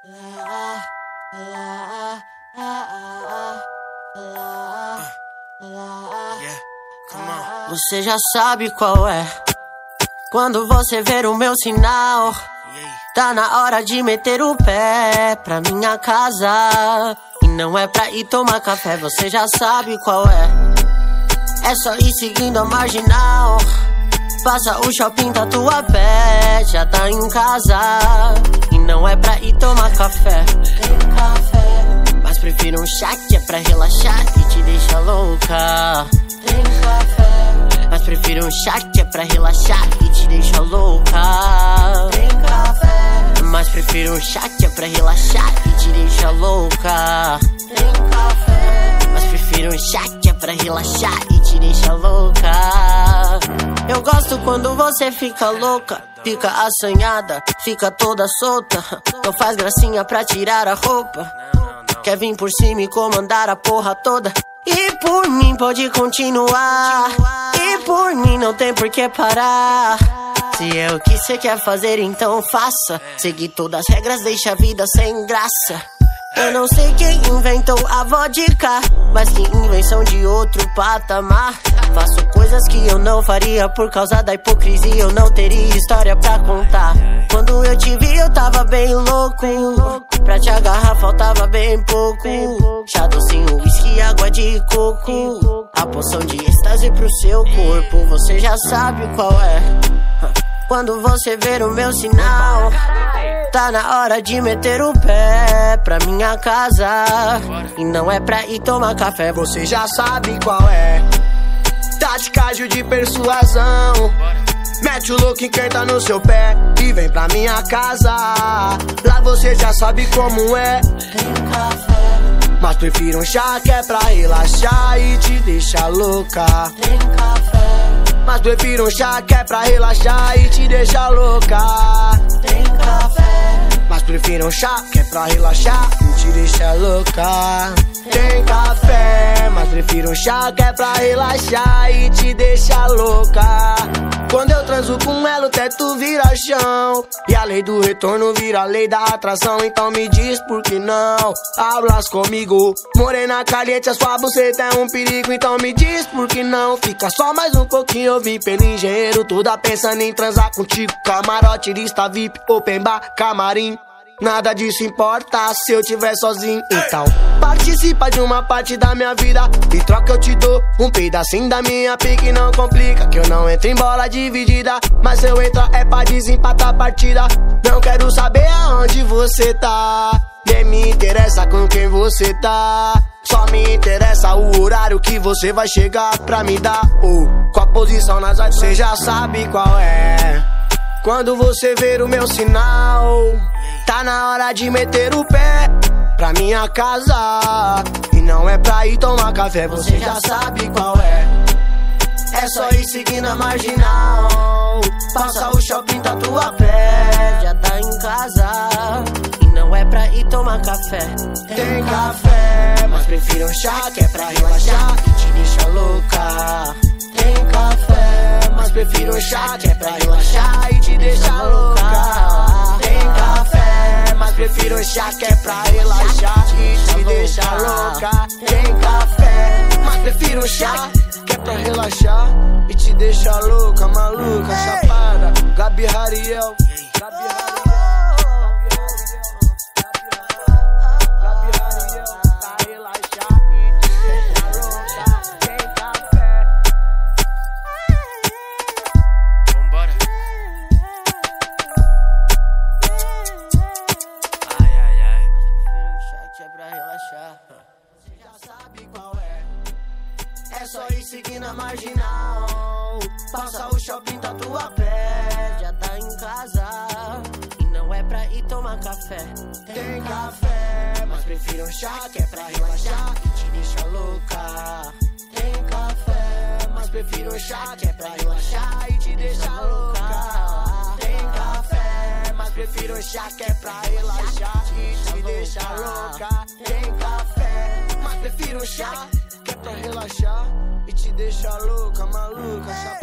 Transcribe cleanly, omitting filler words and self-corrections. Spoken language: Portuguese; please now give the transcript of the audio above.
Você já sabe qual é. Quando você ver o meu sinal, tá na hora de meter o pé pra minha casa. E não é pra ir tomar café, você já sabe qual é. É só ir seguindo a marginal. Passa o shopping Tatuapé, já tá em casa. E não é pra ir tomar café. Tem café, mas prefiro um chá que é pra relaxar e te deixa louca. Tem café, mas prefiro um chá que é pra relaxar e te deixa louca. Tem café, mas prefiro um chá que é pra relaxar e te deixa louca. Tem café, mas prefiro um chá que é pra relaxar e te deixa louca. Eu gosto quando você fica louca, fica assanhada, fica toda solta. Não faz gracinha pra tirar a roupa, quer vir por cima e comandar a porra toda. E por mim pode continuar, e por mim não tem por que parar. Se é o que cê quer fazer, então faça. Seguir todas as regras deixa a vida sem graça. Eu não sei quem inventou a vodka, mas que invenção de outro patamar. Faço coisas que eu não faria por causa da hipocrisia, eu não teria história pra contar. Quando eu te vi eu tava bem louco, pra te agarrar faltava bem pouco. Chá docinho, whisky, água de coco, a poção de êxtase pro seu corpo. Você já sabe qual é. Quando você ver o meu sinal, tá na hora de meter o pé pra minha casa. E não é pra ir tomar café, você já sabe qual é. Tática de persuasão, mete o louco, encanta no seu pé e vem pra minha casa. Lá você já sabe como é. Tem café, mas prefiro um chá que é pra relaxar e te deixa louca. Tem café, mas prefiro um chá que é pra relaxar e te deixa louca. Tem café, mas prefiro um chá que é pra relaxar e te deixa louca. Tem café, mas prefiro um chá que é pra relaxar e te deixa louca. Quando eu transo com ela o teto vira chão, e a lei do retorno vira a lei da atração. Então me diz por que não hablas comigo. Morena caliente, a sua buceta é um perigo. Então me diz por que não fica só mais um pouquinho. Eu vim pelo engenheiro, toda pensando em transar contigo. Camarote, lista VIP, open bar, camarim. Nada disso importa se eu tiver sozinho. Então participa de uma parte da minha vida, e troca eu te dou um pedacinho da minha pique. Não complica que eu não entro em bola dividida, mas se eu entrar é pra desempatar a partida. Não quero saber aonde você tá, nem me interessa com quem você tá. Só me interessa o horário que você vai chegar pra me dar, ou qual a posição nas áreas. Você já sabe qual é. Quando você ver o meu sinal, tá na hora de meter o pé pra minha casa. E não é pra ir tomar café, você já sabe qual é. É só ir seguindo a marginal, passa o shopping Tatuapé, já tá em casa. E não é pra ir tomar café. Tem café, mas prefiro um chá que é pra relaxar e te deixa louca. Tem café, mas prefiro um chá que é pra relaxar e te deixa louca. Tem café, mas prefiro um chá que é pra relaxar e te deixa louca. Tem café, mas prefiro um chá que é pra relaxar e te deixa louca, maluca, chapada. Gabi Hariel, Gabi Hariel. Você já sabe qual é. É só ir seguindo a marginal, passa o shopping Tatuapé, já tá em casa. E não é pra ir tomar café. Tem café, mas prefiro um chá que é pra relaxar e te deixa louca. Tem café, mas prefiro um chá que é pra relaxar e te deixa louca. Tem café, mas prefiro um chá que é pra relaxar e te deixa louca. Tem café, mas prefiro um chá que é pra relaxar e te deixa louca, maluca, chapada.